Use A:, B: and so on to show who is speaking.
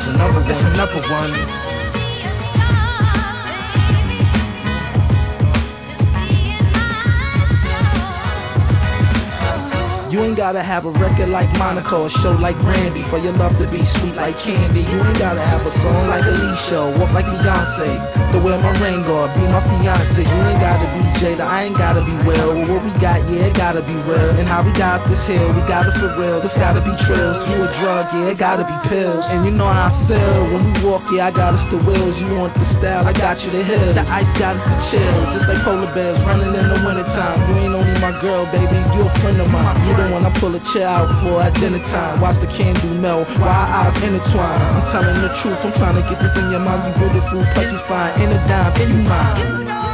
A: It's another one. You ain't gotta have a record like Monica or a show like Brandy for your love to be sweet like candy. You ain't gotta have a song like Alicia, walk like Beyonce, to wear my ring or be my fiance. You ain't gotta be Jada, I ain't gotta be Will. What we got, yeah, it gotta be real. And how we got up this hill, we got it for real. This gotta be trills. You a drug, yeah, it gotta be pills. And you know how I feel when we walk, yeah, I got us the wheels. You want the style, I got you the hills. The ice got us the chill, just like polar bears running in the wintertime. You ain't only my girl, baby, you a friend of mine. You the one I pull a chair out for at dinner time. Watch the candle melt while our eyes intertwine. I'm telling the truth, I'm trying to get this in your mind. You beautiful, plus you fine, in a dime, in your mind.